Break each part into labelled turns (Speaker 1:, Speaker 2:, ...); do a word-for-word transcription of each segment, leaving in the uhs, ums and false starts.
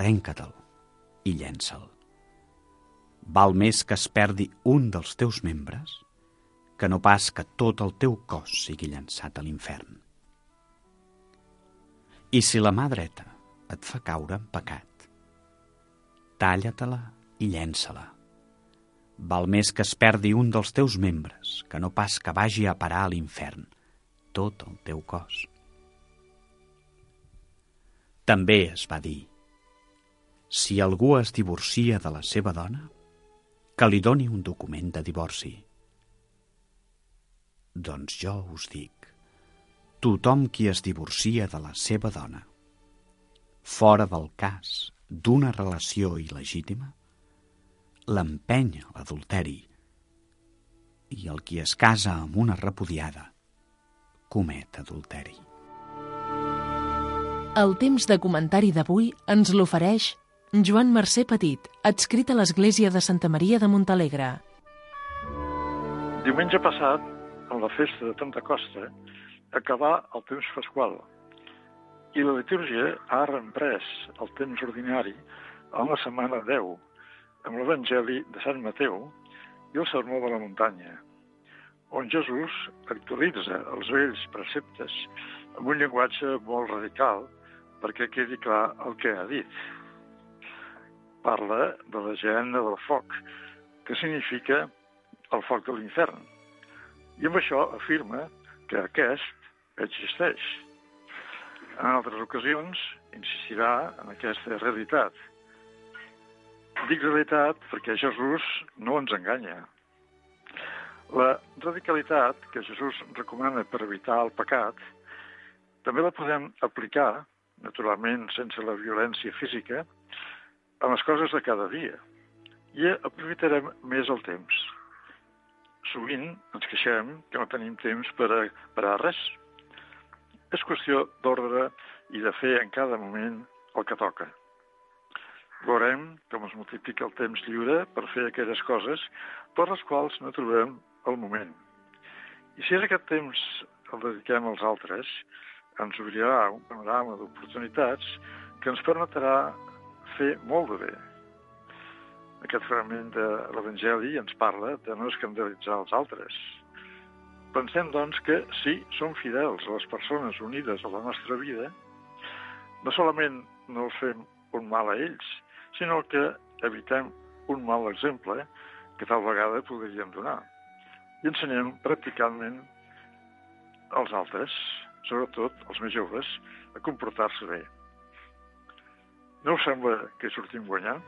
Speaker 1: arrenca-te'l i llença'l. Val més que es perdi un dels teus membres que no pas que tot el teu cos sigui llançat a l'infern. I si la mà dreta et fa caure en pecat, talla-te-la i llença-la. Val més que es perdi un dels teus membres que no pas que vagi a parar a l'infern tot el teu cos. També es va dir: si algú es divorcia de la seva dona, que li doni un document de divorci. Doncs jo us dic, tothom qui es divorcia de la seva dona, fora del cas d'una relació il·legítima, l'empeny a l'adulteri, i el qui es casa amb una repudiada comet adulteri.
Speaker 2: El temps de comentari d'avui ens l'ofereix Joan Mercè Petit, adscrit a l'Església de Santa Maria de Montalegre.
Speaker 3: Diumenge passat, en la festa de Pentecosta, acabà el temps pasqual i la litúrgia ha reemprès el temps ordinari en la setmana deu, amb l'Evangeli de Sant Mateu i el Sermó de la Muntanya, on Jesús actualitza els vells preceptes amb un llenguatge molt radical perquè quedi clar el que ha dit. Parla de la gehenna del foc, que significa el foc de l'infern, i amb això afirma que aquest existeix. En altres ocasions insistirà en aquesta realitat. Dic realitat perquè Jesús no ens enganya. La radicalitat que Jesús recomana per evitar el pecat també la podem aplicar, naturalment sense la violència física, en les coses de cada dia, i aprofitarem més el temps. Sovint ens queixem que no tenim temps per a, per a res. És qüestió d'ordre i de fer en cada moment el que toca. Veurem com es multiplica el temps lliure per fer aquelles coses per les quals no trobem el moment. I si aquest temps el dediquem als altres, ens obrirà un panorama d'oportunitats que ens permetrà fer molt de bé. Aquest fragment de l'Evangeli ens parla de no escandalitzar els altres. Pensem, doncs, que si som fidels a les persones unides a la nostra vida, no solament no els fem un mal a ells, sinó que evitem un mal exemple que tal vegada podríem donar. I ensenyem pràcticament als altres, sobretot els més joves, a comportar-se bé. No us sembla que sortim guanyant?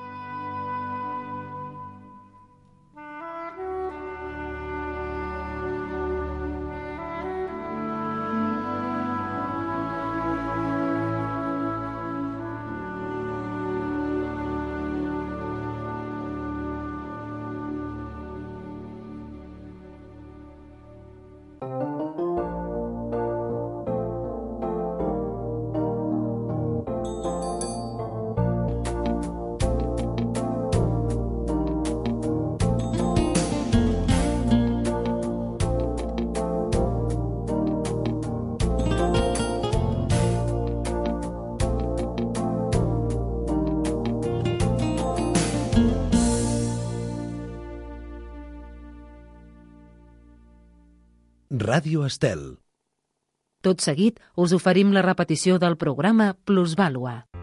Speaker 4: Ràdio Estel.
Speaker 2: Tot seguit us oferim la repetició del programa Plusvàlua.